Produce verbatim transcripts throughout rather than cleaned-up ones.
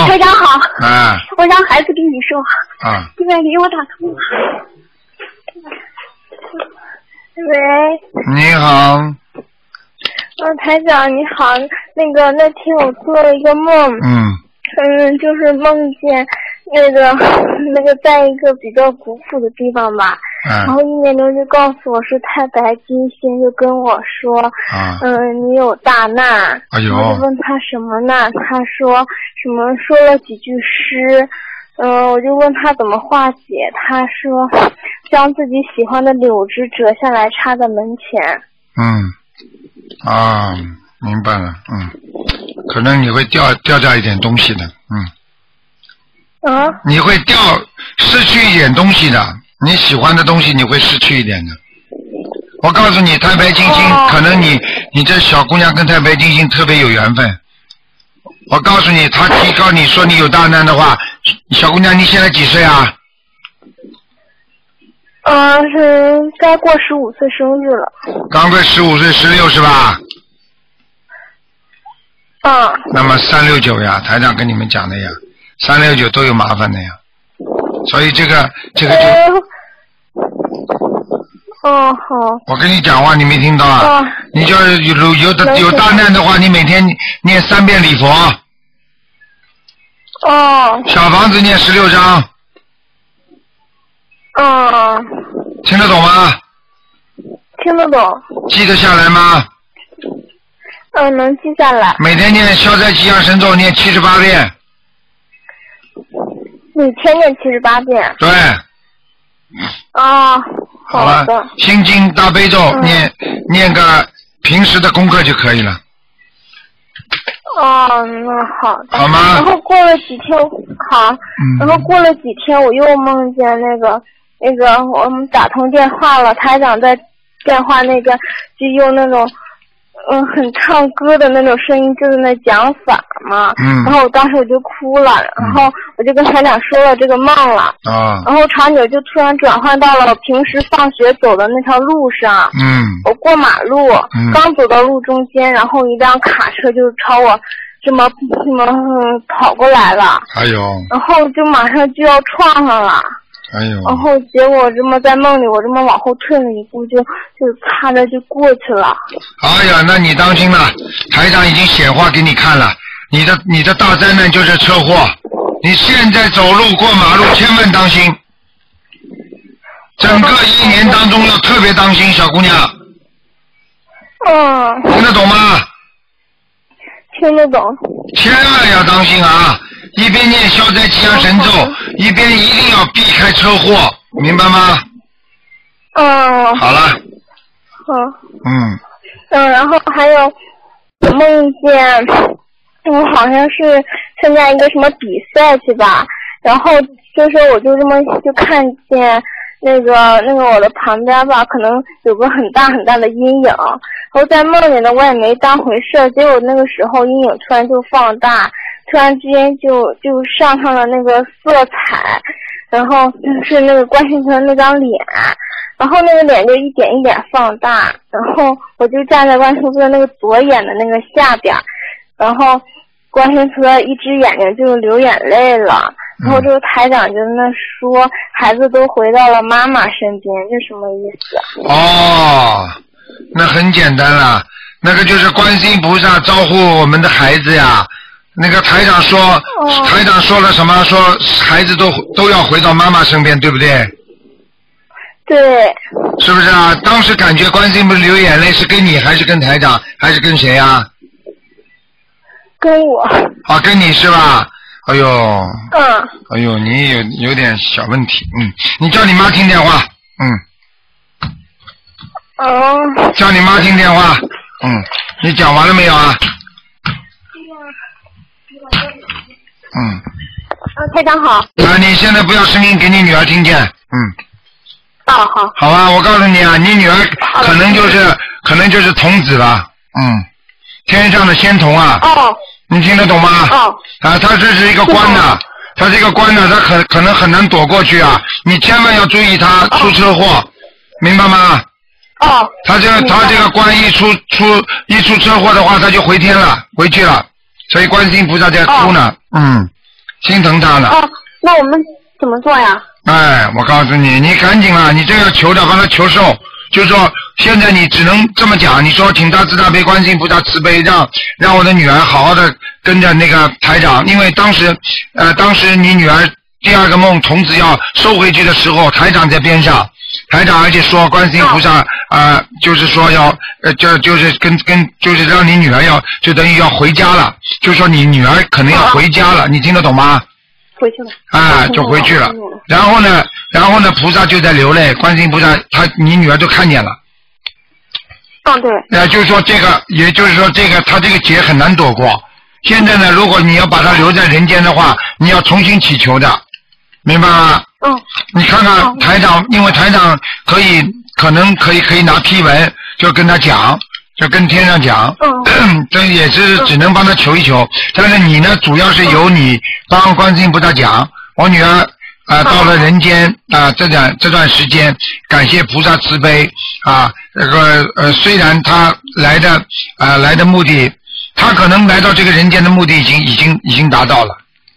台长好。 啊。 我让孩子跟你说。 啊。 对，给我打通了。喂。 你好。 嗯，台长你好，那个那天我做了一个梦。 嗯。 嗯，就是梦见那个那个在一个比较古朴的地方吧。 嗯。 然后意念中就告诉我是太白金星，就跟我说， 啊、 嗯，你有大难。 哎呦。 我就问他什么难，他说什么说了几句诗，嗯，我就问他怎么化解，他说将自己喜欢的柳枝折下来插在门前。 嗯，啊，明白了，嗯，可能你会掉掉掉一点东西的，嗯。 啊？ 你会掉失去一点东西的。你喜欢的东西你会失去一点的。我告诉你，太白金星，哦、可能你你这小姑娘跟太白金星特别有缘分。我告诉你，他提高你说你有大难的话，小姑娘你现在几岁啊？ 呃，是该过十五岁生日了。 刚过十五岁，十六是吧？ 嗯。 那么三六九呀，台长跟你们讲的呀，三六九都有麻烦的呀。所以这个这个就， 哦好。 我跟你讲话，你没听到啊？ 哦、 你就有有的有大难的话，你每天念三遍礼佛。 哦。 小房子念十六章。 哦。 听得懂吗？ 听得懂。 记得下来吗？ 嗯，能记下来。 每天念消灾吉祥神咒念七十八遍。 每天念七十八遍。 对。 啊、哦， 好的。 心经大悲咒、嗯、念念个平时的功课就可以了。 哦，那好的。 好吗？ 然后过了几天，好。嗯。然后过了几天，我又梦见那个那个我们打通电话了，台长在电话那个就用那种。嗯，很唱歌的那种声音，就是那讲法嘛。嗯。然后我当时我就哭了，嗯、然后我就跟台长说了这个梦了。 啊。 然后场景就突然转换到了我平时放学走的那条路上。 嗯。 我过马路，嗯、刚走到路中间，然后一辆卡车就朝我这么这么、嗯、跑过来了。 哎呦。 然后就马上就要撞上了。 哎呦！ 然后结果这么在梦里，我这么往后退了一步，就就擦着就过去了。 哎呀，那你当心了，台长已经显化给你看了，你的你的大灾难就是车祸，你现在走路过马路千万当心，整个一年当中要特别当心，小姑娘。 嗯。 听得懂吗？ 听得懂。 千万要当心啊！一边念消灾吉祥神咒，一边一定要避开车祸，明白吗？ 嗯。 好了。 好。 嗯。 嗯，然后还有我梦见我好像是参加一个什么比赛去吧，然后就是我就这么就看见那个那个我的旁边吧，可能有个很大很大的阴影，然后在梦里呢我也没当回事，结果那个时候阴影突然就放大。突然之间就就上上了那个色彩，然后就是那个关心成那张脸，然后那个脸就一点一点放大，然后我就站在关心图的那个左眼的那个下边，然后关心图的一只眼睛就流眼泪了，然后这个台长就那说孩子都回到了妈妈身边，这什么意思？ 哦，那很简单了，那个就是观世音菩萨招呼我们的孩子呀。那个台长说，哦、台长说了什么？说孩子都都要回到妈妈身边，对不对？ 对。 是不是啊？当时感觉观世音不是流眼泪，是跟你还是跟台长，还是跟谁啊？ 跟我。 啊，跟你是吧？哎呦。 嗯。 哎呦，你有有点小问题，嗯，你叫你妈听电话，嗯。 哦。 叫你妈听电话，嗯，你讲完了没有啊？嗯。 啊，台长好。 啊，你现在不要声音给你女儿听见，嗯。 哦，好。 好吧，我告诉你啊，你女儿可能就是可能就是童子了，嗯，天上的仙童啊。 哦。 你听得懂吗？ 哦。 啊，他这是一个官呢，他这个官呢，他可可能很难躲过去啊，你千万要注意他出车祸，哦、明白吗？ 哦。 他这个他这个官一出出一出车祸的话，他就回天了，回去了。所以观世音菩萨在哭呢，哦、嗯， 心疼他了。 哦，那我们怎么做呀？ 哎，我告诉你，你赶紧啊！你这个求的，帮他求寿，就是说，现在你只能这么讲，你说请大慈大悲观世音菩萨慈悲，让让我的女儿好好的跟着那个台长，因为当时，呃，当时你女儿第二个梦童子要收回去的时候，台长在边上，台长而且说观世音菩萨啊、呃，就是说要呃，就就是跟跟就是让你女儿要就等于要回家了，就说你女儿可能要回家了，你听得懂吗？ 回去了。 啊，就回去了。然后呢，然后呢，菩萨就在流泪，观世音菩萨，他你女儿都看见了。 嗯，对。 呃，就是说这个，也就是说这个，他这个劫很难躲过。现在呢，如果你要把他留在人间的话，你要重新祈求的，明白吗？ 嗯。 你看看台长，因为台长可以，可能可以可以拿批文，就跟他讲。就跟天上讲，嗯，这也是只能帮他求一求。但是你呢，主要是由你帮观世音菩萨讲，我女儿啊、呃、到了人间啊、呃、这段这段时间，感谢菩萨慈悲啊，这个呃虽然他来的啊、呃、来的目的，他可能来到这个人间的目的已经已经已经达到了。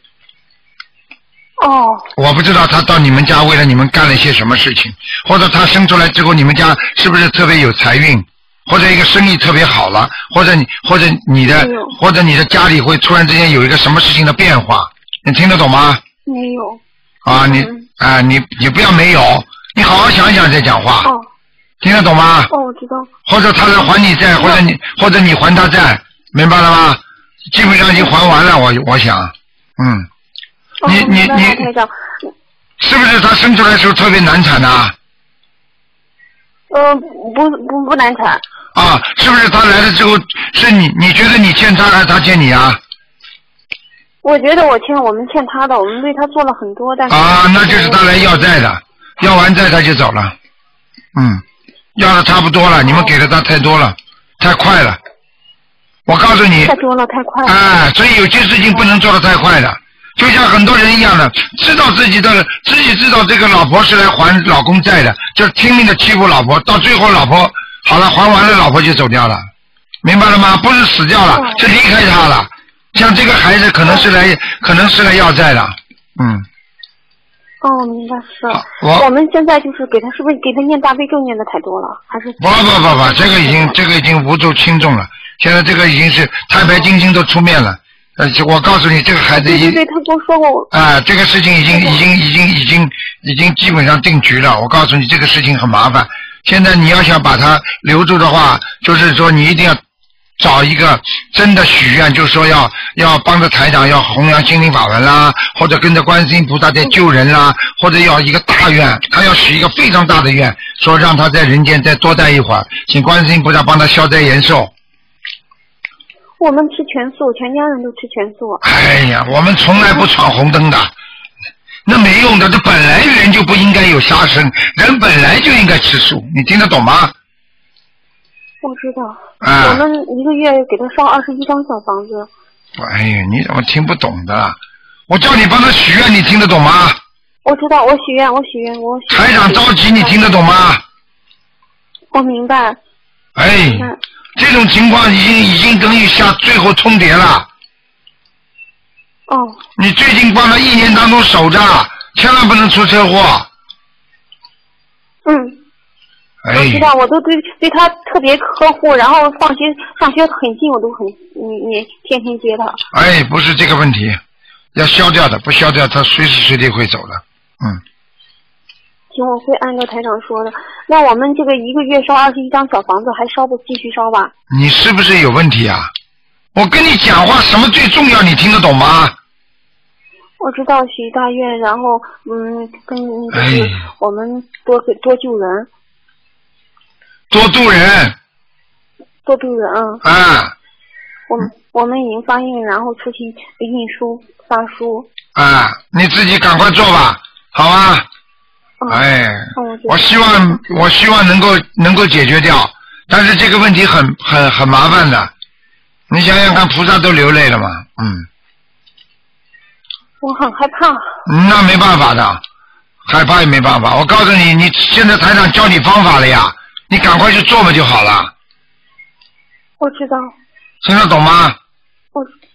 哦。 我不知道他到你们家为了你们干了些什么事情，或者他生出来之后你们家是不是特别有财运？或者一个生意特别好了，或者你或者你的或者你的家里会突然之间有一个什么事情的变化，你听得懂吗？ 没有。 啊，你啊你你不要没有，你好好想一想再讲话。 哦。听得懂吗？ 哦，我知道。 或者他来还你债，或者你或者你还他债，明白了吗？基本上已经还完了，我我想，嗯。 哦、 你你你，是不是他生出来的时候特别难产啊？ 呃，不不不难产。 啊，是不是他来了之后，是你你觉得你欠他还是他欠你啊？ 我觉得我欠我们欠他的，我们为他做了很多，但是啊，那就是他来要债的，要完债他就走了，嗯，要的差不多了，你们给的他太多了，太快了，我告诉你， 太多了，太快了， 哎，所以有些事情不能做得太快的，就像很多人一样的，知道自己的自己知道这个老婆是来还老公债的，就拼命的欺负老婆，到最后老婆好了还完了，老婆就走掉了，明白了吗？不是死掉了，哦、是离开他了。像这个孩子可能是来，可能是来要债的，嗯。 哦，明白是。 我我们现在就是给他，是不是给他念大悲咒念的太多了，还是？ 不不不不，这个已经这个已经无足轻重了。现在这个已经是太白金星都出面了。呃，我告诉你，这个孩子已经。 对对对，他跟我说过。 啊、呃，这个事情已经已经已经已经已经基本上定局了。我告诉你，这个事情很麻烦。现在你要想把他留住的话，就是说你一定要。找一个真的许愿，就是说要要帮着台长要弘扬心灵法门啦，或者跟着观世音菩萨在救人啦，或者要一个大愿，他要许一个非常大的愿，说让他在人间再多待一会儿，请观世音菩萨帮他消灾延寿。 我们吃全素，全家人都吃全素。 哎呀，我们从来不闯红灯的，那没用的，这本来人就不应该有杀生，人本来就应该吃素，你听得懂吗？ 我知道， 啊、 我们一个月给他烧二十一张小房子。 哎呀，你怎么听不懂的？我叫你帮他许愿，你听得懂吗？ 我知道，我许愿，我许愿，我许愿。 台长着急，你听得懂吗？ 我明白。 哎，这种情况已经已经等于下最后通牒了。 哦。 你最近帮他一年当中守着，千万不能出车祸。 嗯。 哎、 我知道，我都对对他特别呵护，然后放学上学很近，我都很你你天天接他。 哎，不是这个问题，要消掉的，不消掉他随时随地会走的，嗯。 行，我会按照台长说的。那我们这个一个月烧二十一张小房子，还烧不继续烧吧？ 你是不是有问题啊？我跟你讲话，什么最重要？你听得懂吗？ 我知道许大愿，然后嗯，跟就是我们多给、哎、多救人。 多度人， 多度人啊！ 啊， 我们我们已经发印，然后出去印书发书。 啊，你自己赶快做吧，好吧？ 嗯、 哎， 嗯、 我希望我希望能够能够解决掉，但是这个问题很很很麻烦的，你想想看，菩萨都流泪了嘛，嗯。 我很害怕。 那没办法的，害怕也没办法。我告诉你，你现在台长教你方法了呀。你赶快去做嘛就好了。 我知道。 听得懂吗？ 我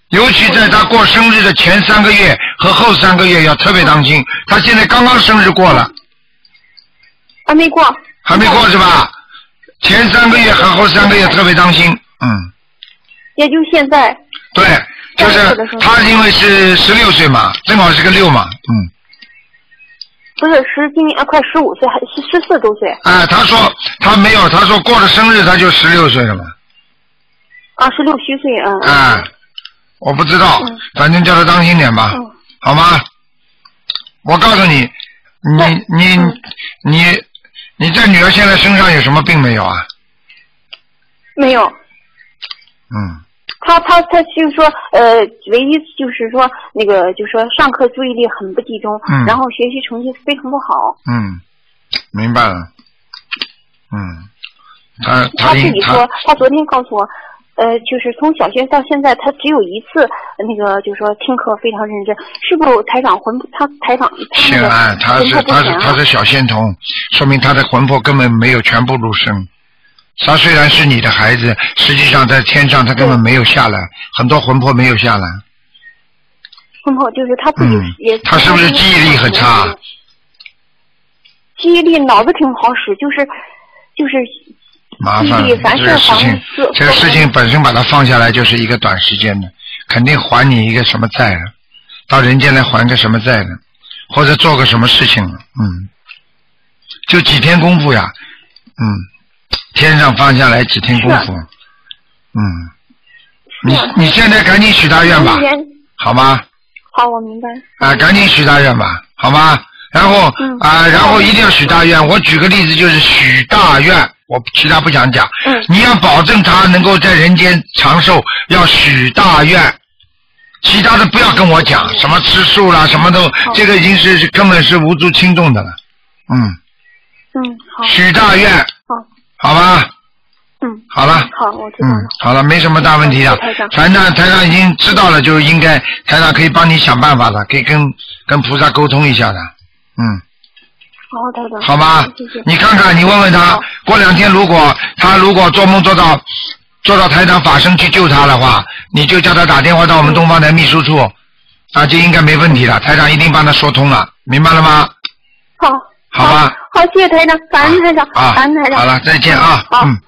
尤其在他过生日的前三个月和后三个月要特别当心。他现在刚刚生日过了。 还没过。 还没过是吧？前三个月和后三个月特别当心，嗯。 也就现在。 对，就是他因为是十六岁嘛，正好是个六嘛，嗯。 不是十今年快十五岁，还十十四周岁。 啊，他说他没有，他说过了生日他就十六岁了嘛。 啊，十六虚岁，嗯。 啊，我不知道， 嗯、 反正叫他当心点吧， 嗯、 好吗？我告诉你，你你、嗯、你你这女儿现在身上有什么病没有啊？ 没有。 嗯。 他他他就是说，呃，唯一就是说那个，就是说上课注意力很不集中， 嗯， 然后学习成绩非常不好。 嗯，明白了。嗯，他他自己说，他昨天告诉我，呃，就是从小学到现在，他只有一次那个，就是说听课非常认真。是不是台长魂？他台长他那个啊，他是他是他是小仙童，说明他的魂魄根本没有全部入生。他虽然是你的孩子，实际上在天上他根本没有下来，很多魂魄没有下来。 魂魄就是他自己也。 嗯、他是不是记忆力很差？ 记忆力脑子挺好使，就是就是。 麻烦了，这个事情，这个事情本身把它放下来就是一个短时间的，肯定还你一个什么债了，到人间来还个什么债了，或者做个什么事情了，嗯，就几天功夫呀，嗯。天上放下来几天功夫，嗯，你你现在赶紧许大愿吧，好吗？ 好，我明白。 啊，赶紧许大愿吧，好吗？然后、嗯、啊，然后一定要许大愿。我举个例子，就是许大愿，我其他不想讲。 嗯。 你要保证他能够在人间长寿，要许大愿。其他的不要跟我讲，什么吃素啦，什么都，这个已经是根本是无足轻重的了。嗯。 嗯，好。 许大愿。 好。 好吧， 嗯， 好了， 好，我知道了。 嗯，好了，没什么大问题的。台长，台长已经知道了，就应该台长可以帮你想办法的，可以跟跟菩萨沟通一下的，嗯。 好，台长。 好吧， 谢谢。 你看看，你问问他，过两天如果他如果做梦做到做到台长法身去救他的话，你就叫他打电话到我们东方台秘书处，啊，就应该没问题了。台长一定帮他说通了，明白了吗？ 好。 好吧。 好，谢谢台长，感恩台长，感恩台长。 好了，再见啊，嗯。